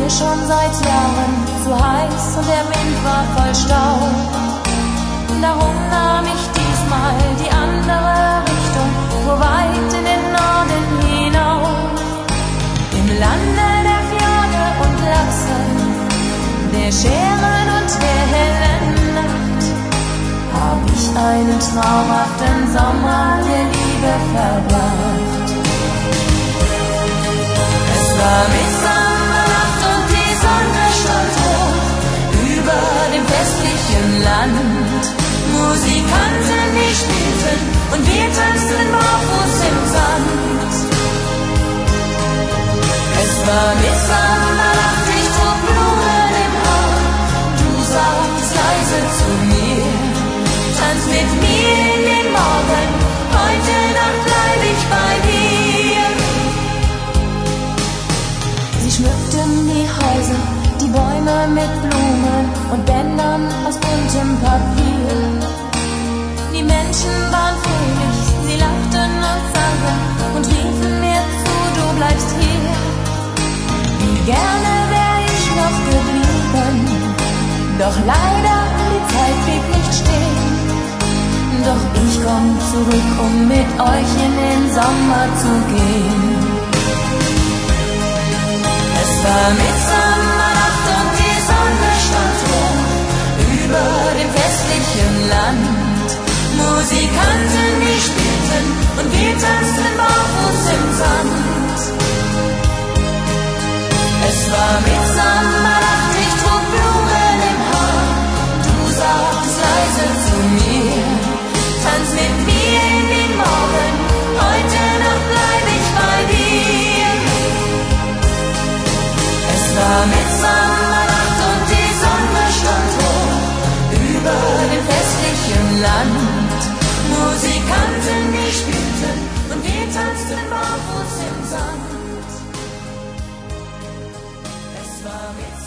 mir schon seit Jahren zu heiß und der Wind war voll Staub. Darum nahm ich diesmal die andere Richtung, wo weit in den Norden hinauf. Im Lande der Fjorde und Lachse, der Scheren und der hellen Nacht, hab ich einen traumhaften Sommer der Liebe verbracht. Es war Mitternacht und die Sonne stand hoch über dem festlichen Land. Musikanten, die spielten und wir tanzten barfuß im Sand. Es war Mitternacht, ich trug Blumen im Haar. Du sagst leise zu mir, tanz mit mir in den Morgen, heute Nacht bleib ich bei dir. Sie schmückten die Häuser, die Bäume mit Blumen und Bändern aus buntem Papier. Die Menschen waren fröhlich, sie lachten und sangen und riefen mir zu, du bleibst hier. Wie gerne wär ich noch geblieben, doch leider die Zeit blieb nicht stehen. Doch ich komm zurück, um mit euch in den Sommer zu gehen. Es war Mitternacht und die Sonne stand hoch über dem festlichen Land. Musikanten, die spielten und wir tanzten barfuß im Sand. Es war Mitternacht, ich trug Blumen im Haar. Du sagst leise zu mir, tanz mit mir in den Morgen, heute Nacht bleib ich bei dir. Es war Mitternacht und die Sonne stand hoch über dem festlichen Land. Musikanten, die spielten und wir tanzten barfuß im Sand. Es war